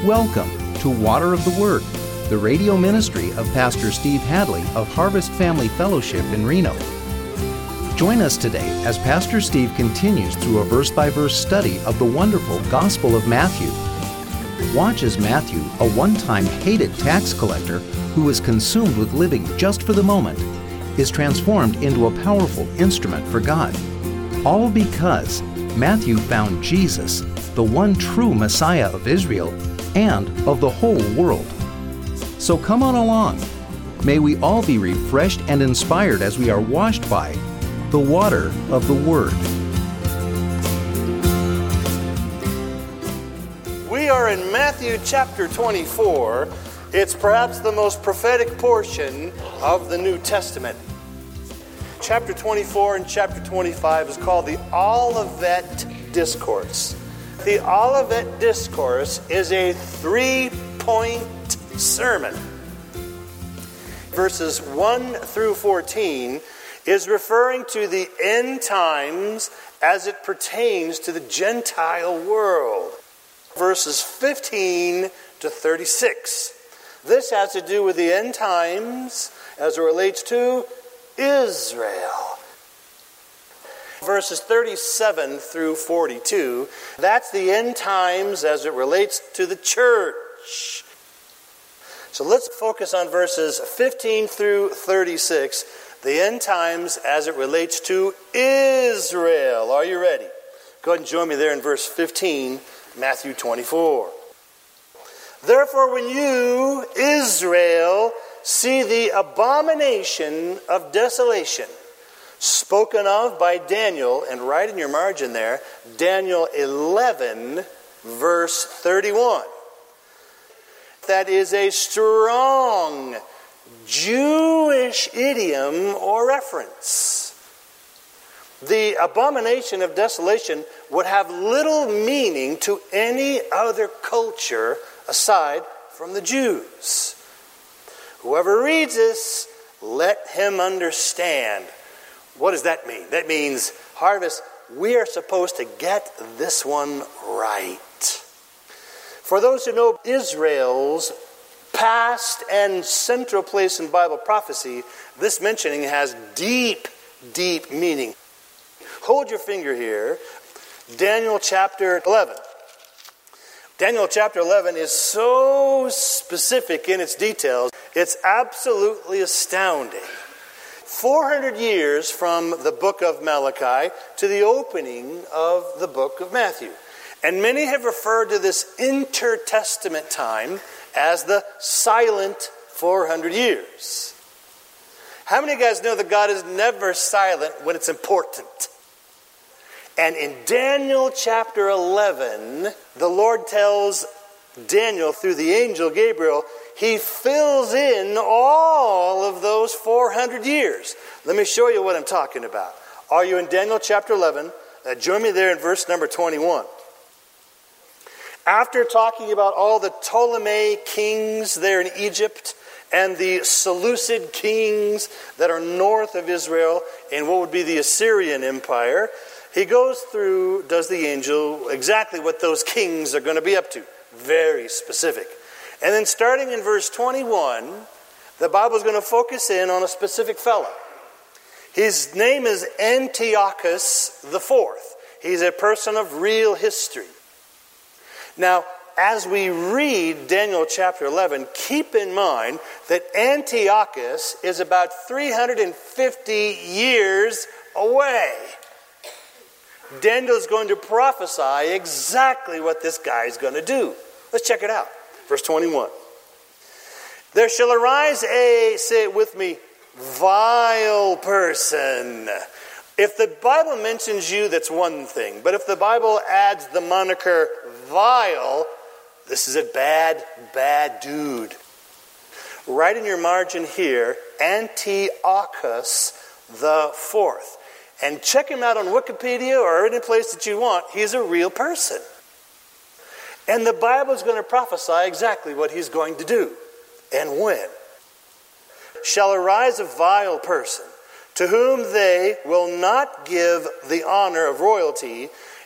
Welcome to Water of the Word, the radio ministry of Pastor Steve Hadley of Harvest Family Fellowship in Reno. Join us today as Pastor Steve continues through a verse-by-verse study of the wonderful Gospel of Matthew. Watch as Matthew, a one-time hated tax collector who was consumed with living just for the moment, is transformed into a powerful instrument for God. All because Matthew found Jesus, the one true Messiah of Israel and of the whole world. So come on along. May we all be refreshed and inspired as we are washed by the water of the Word. We are in Matthew chapter 24. It's perhaps the most prophetic portion of the New Testament. Chapter 24 and chapter 25 is called the Olivet Discourse. The Olivet Discourse is a 3-point sermon. Verses 1 through 14 is referring to the end times as it pertains to the Gentile world. Verses 15 to 36. This has to do with the end times as it relates to Israel. Verses 37 through 42, that's the end times as it relates to the church. So let's focus on verses 15 through 36, the end times as it relates to Israel. Are you ready? Go ahead and join me there in verse 15, Matthew 24. Therefore, when you, Israel, see the abomination of desolation, spoken of by Daniel, and right in your margin there, Daniel 11, verse 31. That is a strong Jewish idiom or reference. The abomination of desolation would have little meaning to any other culture aside from the Jews. Whoever reads this, let him understand. What does that mean? That means, Harvest, we are supposed to get this one right. For those who know Israel's past and central place in Bible prophecy, this mentioning has deep, deep meaning. Hold your finger here. Daniel chapter 11. Daniel chapter 11 is so specific in its details, it's absolutely astounding. 400 years from the book of Malachi to the opening of the book of Matthew. And many have referred to this intertestament time as the silent 400 years. How many of you guys know that God is never silent when it's important? And in Daniel chapter 11, the Lord tells Daniel through the angel Gabriel, he fills in all of those 400 years. Let me show you what I'm talking about. Are you in Daniel chapter 11? Join me there in verse number 21. After talking about all the Ptolemaic kings there in Egypt and the Seleucid kings that are north of Israel in what would be the Assyrian Empire, he goes through, does the angel, exactly what those kings are going to be up to. Very specific. And then starting in verse 21, the Bible is going to focus in on a specific fellow. His name is Antiochus IV. He's a person of real history. Now, as we read Daniel chapter 11, keep in mind that Antiochus is about 350 years away. Daniel is going to prophesy exactly what this guy is going to do. Let's check it out. Verse 21. There shall arise a, say it with me, vile person. If the Bible mentions you, that's one thing. But if the Bible adds the moniker vile, this is a bad, bad dude. Right in your margin here, Antiochus the Fourth. And check him out on Wikipedia or any place that you want. He's a real person. And the Bible is going to prophesy exactly what he's going to do and when. Shall arise a vile person to whom they will not give the honor of royalty,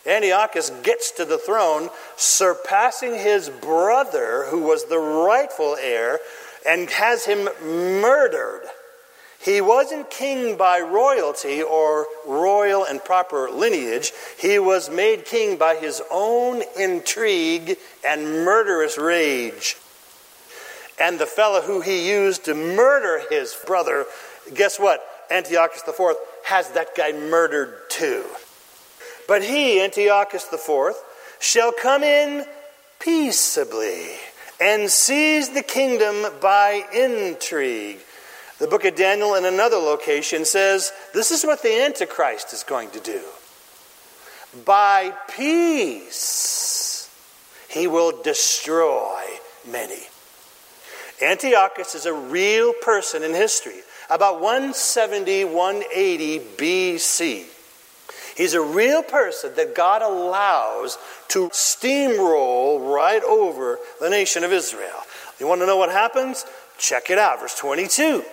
Antiochus gets to the throne, surpassing his brother, who was the rightful heir, and has him murdered. He wasn't king by royalty or royal and proper lineage. He was made king by his own intrigue and murderous rage. And the fellow who he used to murder his brother, guess what? Antiochus IV has that guy murdered too. But he, Antiochus IV, shall come in peaceably and seize the kingdom by intrigue. The book of Daniel in another location says this is what the Antichrist is going to do. By peace, he will destroy many. Antiochus is a real person in history. About 170, 180 BC. He's a real person that God allows to steamroll right over the nation of Israel. You want to know what happens? Check it out, verse 22.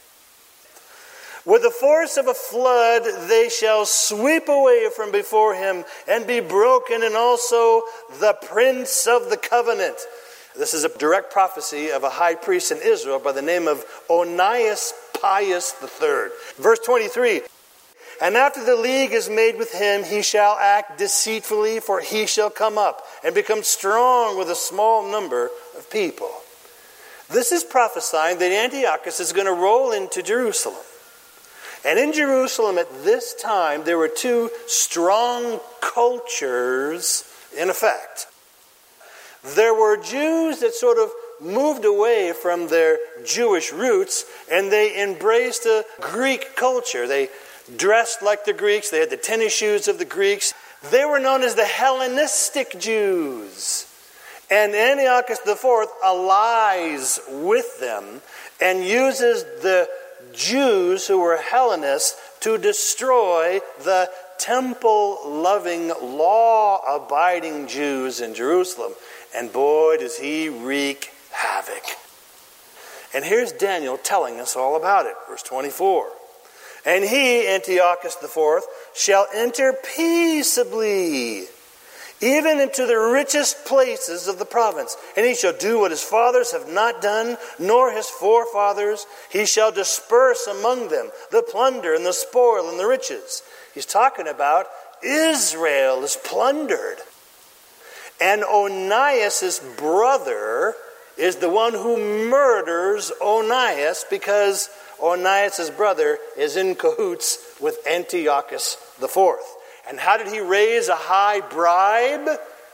With the force of a flood they shall sweep away from before him and be broken, and also the prince of the covenant. This is a direct prophecy of a high priest in Israel by the name of Onias Pius III. Verse 23. And after the league is made with him, he shall act deceitfully, for he shall come up and become strong with a small number of people. This is prophesying that Antiochus is going to roll into Jerusalem. And in Jerusalem at this time, there were two strong cultures in effect. There were Jews that sort of moved away from their Jewish roots, and they embraced a Greek culture. They dressed like the Greeks. They had the tennis shoes of the Greeks. They were known as the Hellenistic Jews. And Antiochus IV allies with them and uses the Jews who were Hellenists to destroy the temple-loving, law-abiding Jews in Jerusalem. And boy, does he wreak havoc. And here's Daniel telling us all about it. Verse 24. And he, Antiochus IV, shall enter peaceably, even into the richest places of the province. And he shall do what his fathers have not done, nor his forefathers. He shall disperse among them the plunder and the spoil and the riches. He's talking about Israel is plundered. And Onias' brother is the one who murders Onias, because Onias' brother is in cahoots with Antiochus IV. And how did he raise a high bribe?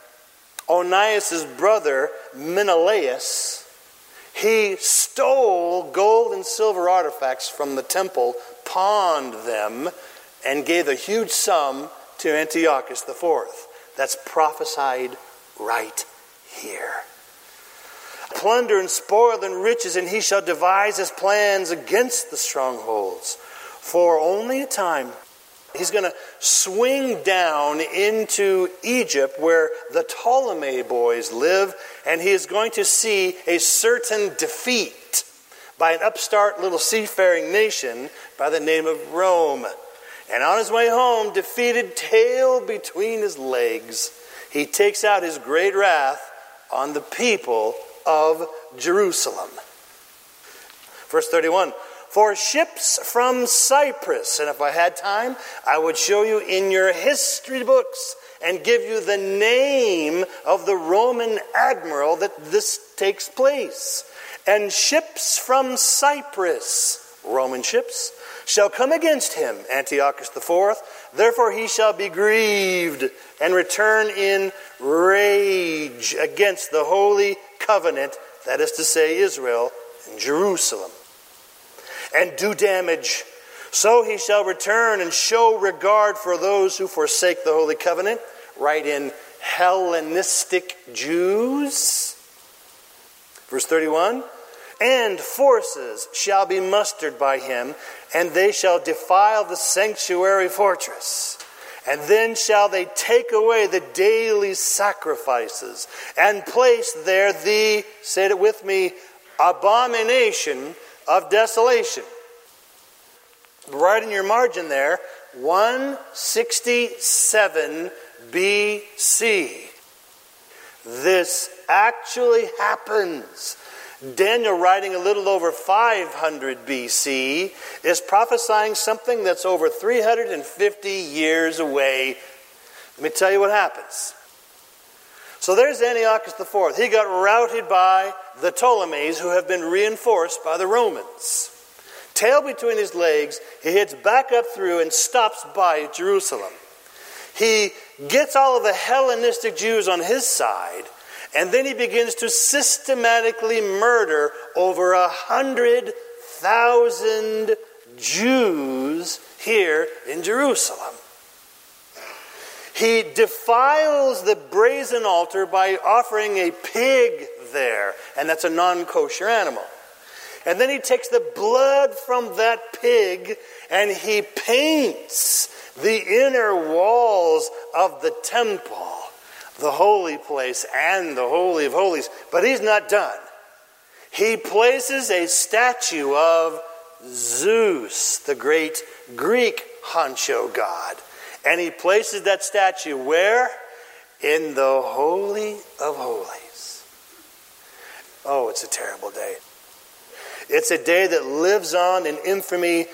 Onias' brother, Menelaus, he stole gold and silver artifacts from the temple, pawned them, and gave a huge sum to Antiochus IV. That's prophesied right here. Plunder and spoil and riches, and he shall devise his plans against the strongholds. For only a time, he's going to swing down into Egypt where the Ptolemy boys live, and he is going to see a certain defeat by an upstart little seafaring nation by the name of Rome. And on his way home, defeated, tail between his legs, he takes out his great wrath on the people of Jerusalem. Verse 31. For ships from Cyprus, and if I had time, I would show you in your history books and give you the name of the Roman admiral that this takes place. And ships from Cyprus, Roman ships, shall come against him, Antiochus IV. Therefore he shall be grieved and return in rage against the holy covenant, that is to say, Israel and Jerusalem, and do damage. So he shall return and show regard for those who forsake the holy covenant. Write in Hellenistic Jews. Verse 31. And forces shall be mustered by him, and they shall defile the sanctuary fortress. And then shall they take away the daily sacrifices, and place there the, say it with me, abomination of desolation. Right in your margin there, 167 B.C. This actually happens. Daniel, writing a little over 500 B.C., is prophesying something that's over 350 years away. Let me tell you what happens. So there's Antiochus IV. He got routed by the Ptolemies, who have been reinforced by the Romans. Tail between his legs, he heads back up through and stops by Jerusalem. He gets all of the Hellenistic Jews on his side, and then he begins to systematically murder over 100,000 Jews here in Jerusalem. He defiles the brazen altar by offering a pig there, and that's a non-kosher animal. And then he takes the blood from that pig and he paints the inner walls of the temple, the holy place and the Holy of Holies. But he's not done. He places a statue of Zeus, the great Greek honcho god. And he places that statue where? In the Holy of Holies. Oh, it's a terrible day. It's a day that lives on in infamy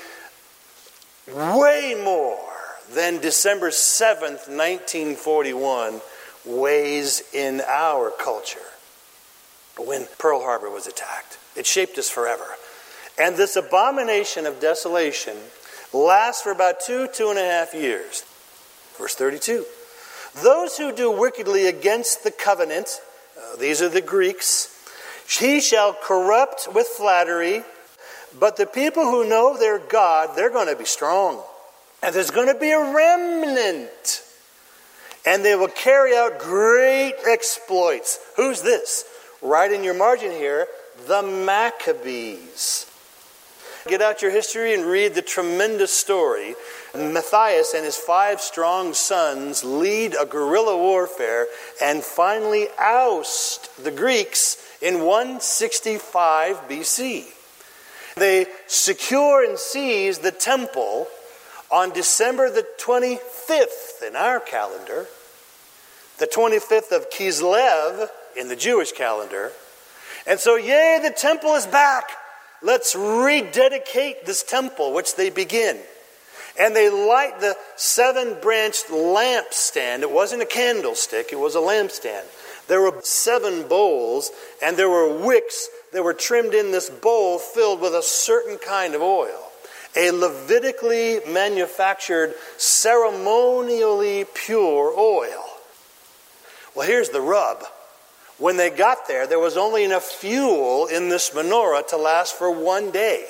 way more than December 7th, 1941 weighs in our culture when Pearl Harbor was attacked. It shaped us forever. And this abomination of desolation lasts for about 2.5 years. Verse 32. Those who do wickedly against the covenant, these are the Greeks, he shall corrupt with flattery, but the people who know their God, they're going to be strong. And there's going to be a remnant. And they will carry out great exploits. Who's this? Right in your margin here, the Maccabees. Get out your history and read the tremendous story. Matthias and his 5 strong sons lead a guerrilla warfare and finally oust the Greeks in 165 BC. They secure and seize the temple on December the 25th in our calendar, the 25th of Kislev in the Jewish calendar. And so, yay, the temple is back. Let's rededicate this temple, which they begin. And they light the 7-branched lampstand. It wasn't a candlestick, it was a lampstand. There were 7 bowls, and there were wicks that were trimmed in this bowl filled with a certain kind of oil. A Levitically manufactured, ceremonially pure oil. Well, here's the rub. When they got there, there was only enough fuel in this menorah to last for 1 day.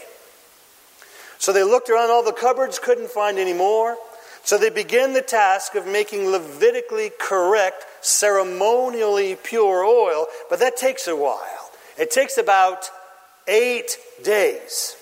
So they looked around all the cupboards, couldn't find any more. So they began the task of making Levitically correct, ceremonially pure oil. But that takes a while. It takes about 8 days.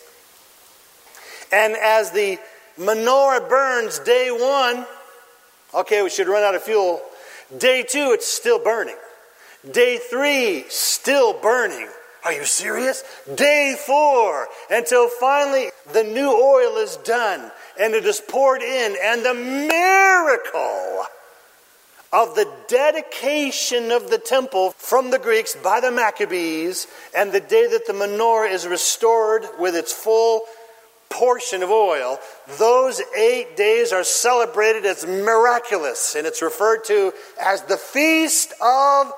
And as the menorah burns day 1, okay, we should run out of fuel. Day 2, it's still burning. Day 3, still burning. Are you serious? Day 4, until finally the new oil is done and it is poured in, and the miracle of the dedication of the temple from the Greeks by the Maccabees, and the day that the menorah is restored with its full portion of oil, those 8 days are celebrated as miraculous, and it's referred to as the Feast of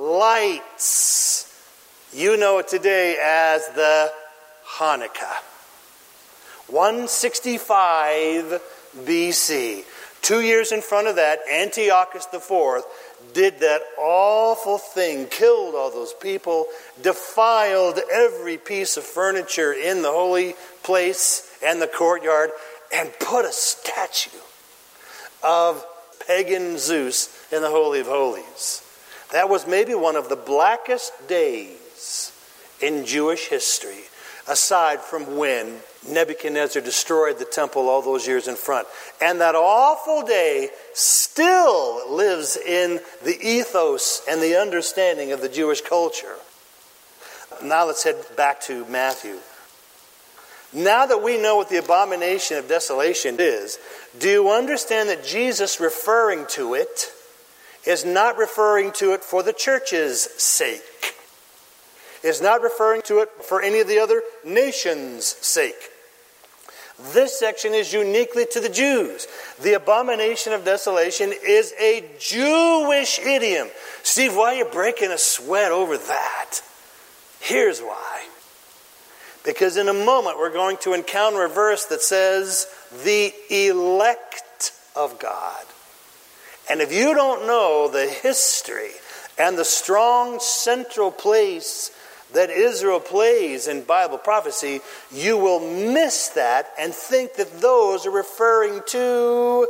Lights. You know it today as the Hanukkah. 165 BC. 2 years in front of that, Antiochus IV did that awful thing, killed all those people, defiled every piece of furniture in the holy place and the courtyard, and put a statue of pagan Zeus in the Holy of Holies. That was maybe one of the blackest days in Jewish history, aside from when Nebuchadnezzar destroyed the temple all those years in front. And that awful day still lives in the ethos and the understanding of the Jewish culture. Now let's head back to Matthew. Now that we know what the abomination of desolation is, do you understand that Jesus referring to it is not referring to it for the church's sake. It's not referring to it for any of the other nations' sake. This section is uniquely to the Jews. The abomination of desolation is a Jewish idiom. Steve, why are you breaking a sweat over that? Here's why. Because in a moment we're going to encounter a verse that says, the elect of God. And if you don't know the history and the strong central place that Israel plays in Bible prophecy, you will miss that and think that those are referring to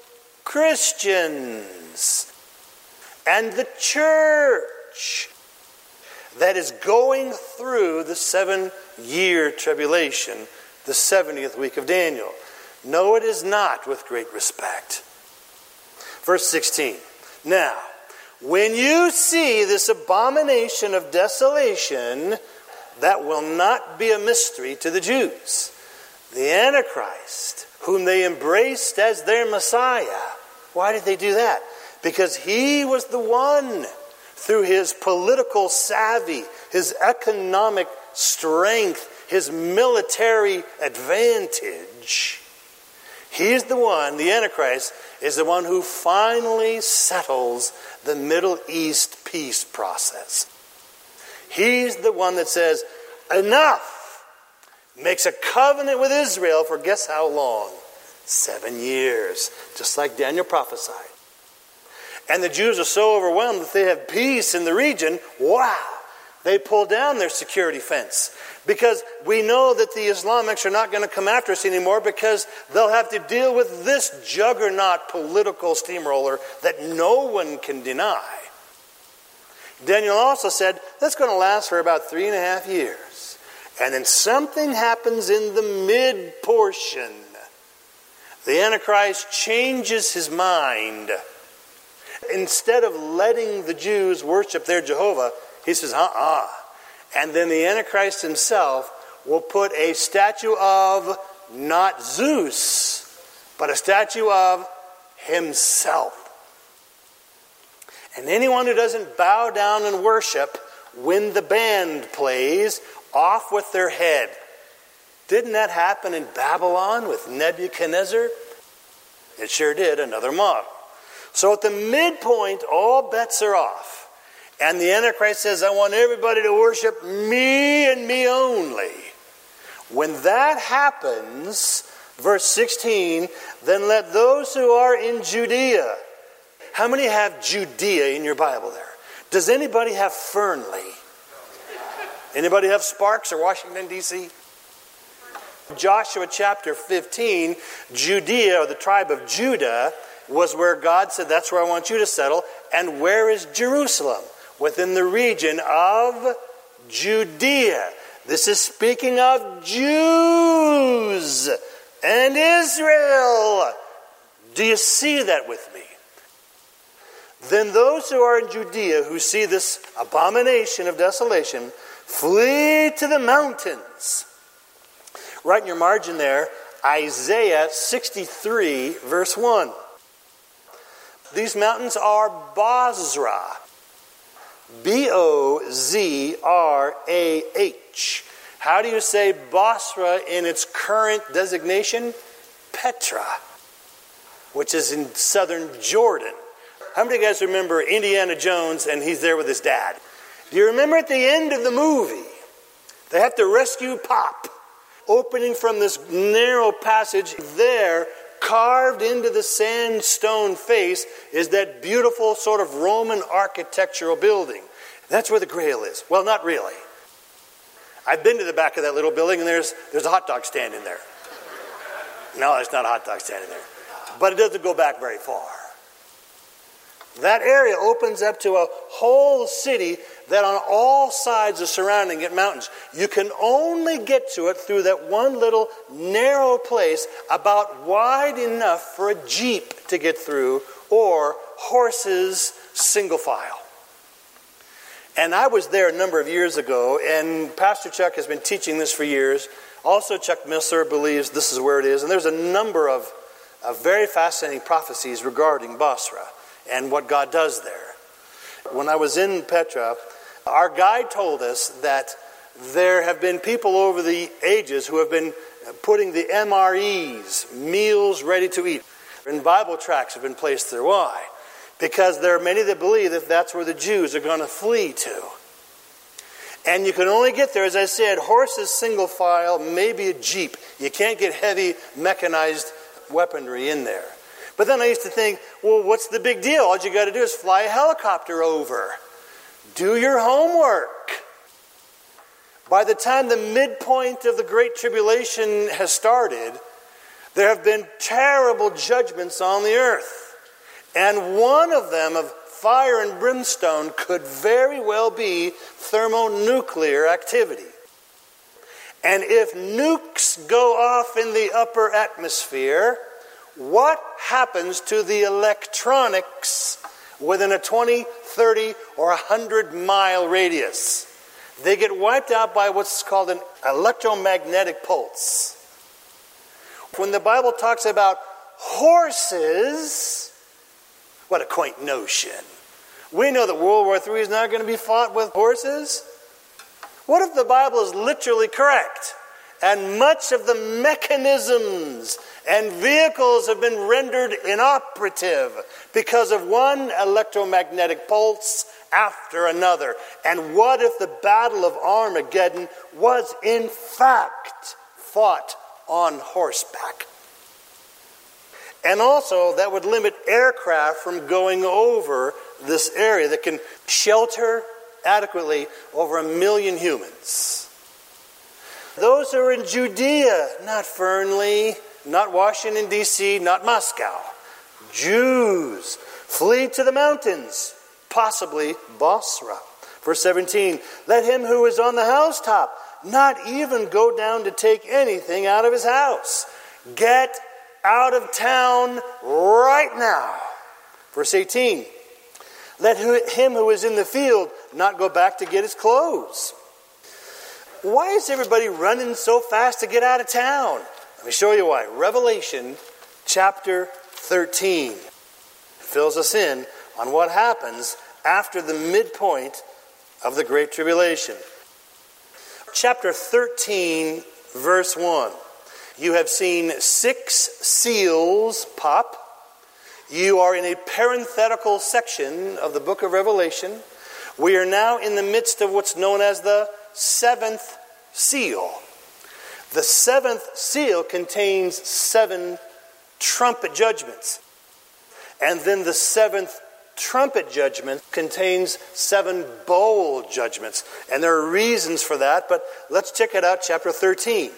Christians and the church that is going through the 7-year tribulation, the 70th week of Daniel. No, it is not, with great respect. Verse 16. Now, when you see this abomination of desolation, that will not be a mystery to the Jews. The Antichrist, whom they embraced as their Messiah. Why did they do that? Because he was the one, through his political savvy, his economic strength, his military advantage. He's the one, the Antichrist, is the one who finally settles the Middle East peace process. He's the one that says, enough! Makes a covenant with Israel for guess how long? 7 years. Just like Daniel prophesied. And the Jews are so overwhelmed that they have peace in the region. Wow! They pull down their security fence. Because we know that the Islamics are not going to come after us anymore, because they'll have to deal with this juggernaut political steamroller that no one can deny. Daniel also said that's going to last for about 3.5 years. And then something happens in the mid portion. The Antichrist changes his mind. Instead of letting the Jews worship their Jehovah, he says, And then the Antichrist himself will put a statue of not Zeus, but a statue of himself. And anyone who doesn't bow down and worship when the band plays, off with their head. Didn't that happen in Babylon with Nebuchadnezzar? It sure did, another model. So at the midpoint, all bets are off. And the Antichrist says, I want everybody to worship me and me only. When that happens, verse 16, then let those who are in Judea. How many have Judea in your Bible there? Does anybody have Fernley? Anybody have Sparks or Washington, D.C.? Joshua chapter 15, Judea, or the tribe of Judah, was where God said, that's where I want you to settle. And where is Jerusalem? Within the region of Judea. This is speaking of Jews and Israel. Do you see that with me? Then those who are in Judea, who see this abomination of desolation, flee to the mountains. Right in your margin there, Isaiah 63, verse 1. These mountains are Bozrah. B-O-Z-R-A-H. How do you say Bozrah in its current designation? Petra, which is in southern Jordan. How many of you guys remember Indiana Jones and he's there with his dad? Do you remember at the end of the movie, they have to rescue Pop? Opening from this narrow passage there, carved into the sandstone face, is that beautiful sort of Roman architectural building. That's where the Grail is. Well, not really. I've been to the back of that little building, and there's a hot dog stand in there. No, there's not a hot dog stand in there. But it doesn't go back very far. That area opens up to a whole city that on all sides is surrounding it mountains. You can only get to it through that one little narrow place about wide enough for a Jeep to get through, or horses single file. And I was there a number of years ago, and Pastor Chuck has been teaching this for years. Also, Chuck Missler believes this is where it is. And there's a number of very fascinating prophecies regarding Bozrah. and what God does there. When I was in Petra, our guide told us that there have been people over the ages who have been putting the MREs, meals ready to eat, and Bible tracts have been placed there. Why? Because there are many that believe that that's where the Jews are going to flee to. And you can only get there, as I said, horses single file, maybe a jeep. You can't get heavy mechanized weaponry in there. But then I used to think, well, what's the big deal? All you got to do is fly a helicopter over. Do your homework. By the time the midpoint of the Great Tribulation has started, there have been terrible judgments on the earth. And one of them, of fire and brimstone, could very well be thermonuclear activity. And if nukes go off in the upper atmosphere, what happens to the electronics within a 20, 30, or 100-mile radius? They get wiped out by what's called an electromagnetic pulse. When the Bible talks about horses, what a quaint notion. We know that World War III is not going to be fought with horses. What if the Bible is literally correct? And much of the mechanisms and vehicles have been rendered inoperative because of one electromagnetic pulse after another. And what if the Battle of Armageddon was in fact fought on horseback? And also that would limit aircraft from going over this area that can shelter adequately over 1 million humans. Those who are in Judea, not Fernley, not Washington, D.C., not Moscow. Jews, flee to the mountains, possibly Basra. Verse 17, let him who is on the housetop not even go down to take anything out of his house. Get out of town right now. Verse 18, let him who is in the field not go back to get his clothes. Why is everybody running so fast to get out of town? Let me show you why. Revelation chapter 13 fills us in on what happens after the midpoint of the Great Tribulation. Chapter 13, verse 1. You have seen 6 seals pop. You are in a parenthetical section of the book of Revelation. We are now in the midst of what's known as the 7th seal. The 7th seal contains 7 trumpet judgments. And then the 7th trumpet judgment contains 7 bowl judgments. And there are reasons for that, but let's check it out, chapter 13.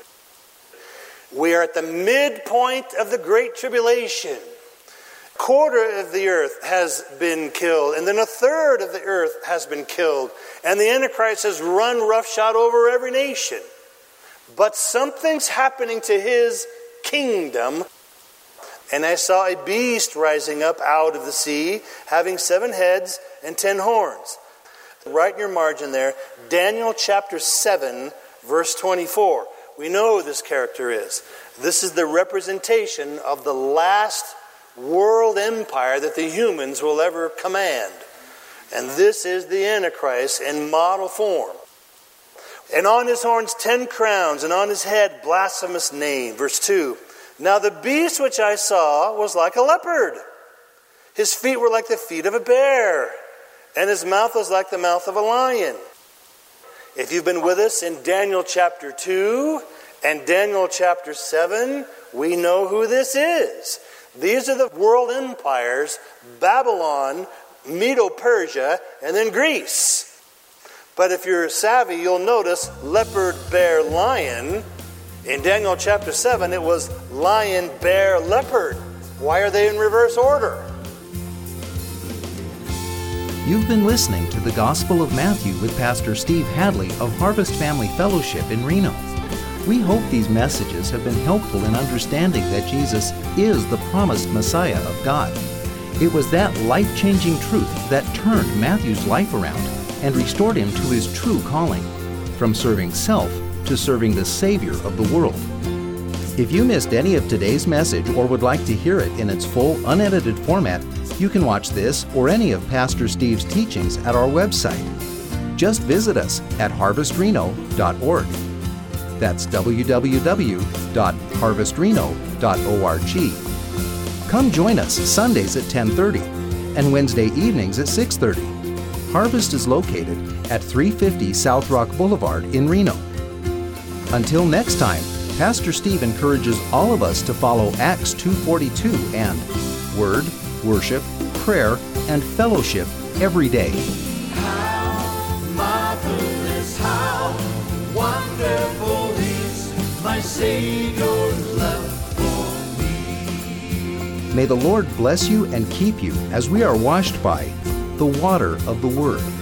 We are at the midpoint of the Great Tribulation. Quarter of the earth has been killed, and then a third of the earth has been killed, and the Antichrist has run roughshod over every nation. But something's happening to his kingdom. And I saw a beast rising up out of the sea, having 7 heads and 10 horns. Right in your margin there, Daniel chapter 7, verse 24. We know who this character is. This is the representation of the last world empire that the humans will ever command. And this is the Antichrist in model form. And on his horns 10 crowns, and on his head blasphemous name. Verse 2. Now the beast which I saw was like a leopard. His feet were like the feet of a bear, and his mouth was like the mouth of a lion. If you've been with us in Daniel chapter 2 and Daniel chapter 7, we know who this is. These are the world empires: Babylon, Medo-Persia, and then Greece. But if you're savvy, you'll notice leopard, bear, lion. In Daniel chapter 7, it was lion, bear, leopard. Why are they in reverse order? You've been listening to the Gospel of Matthew with Pastor Steve Hadley of Harvest Family Fellowship in Reno. We hope these messages have been helpful in understanding that Jesus is the promised Messiah of God. It was that life-changing truth that turned Matthew's life around and restored him to his true calling, from serving self to serving the Savior of the world. If you missed any of today's message or would like to hear it in its full, unedited format, You can watch this or any of Pastor Steve's teachings at our website. Just visit us at harvestreno.org. That's www.harvestreno.org. Come join us Sundays at 10:30 and Wednesday evenings at 6:30. Harvest is located at 350 South Rock Boulevard in Reno. Until next time, Pastor Steve encourages all of us to follow Acts 2:42 and Word, Worship, Prayer, and Fellowship every day. How marvelous, how wonderful is my Savior's love for me. May the Lord bless you and keep you as we are washed by the water of the Word.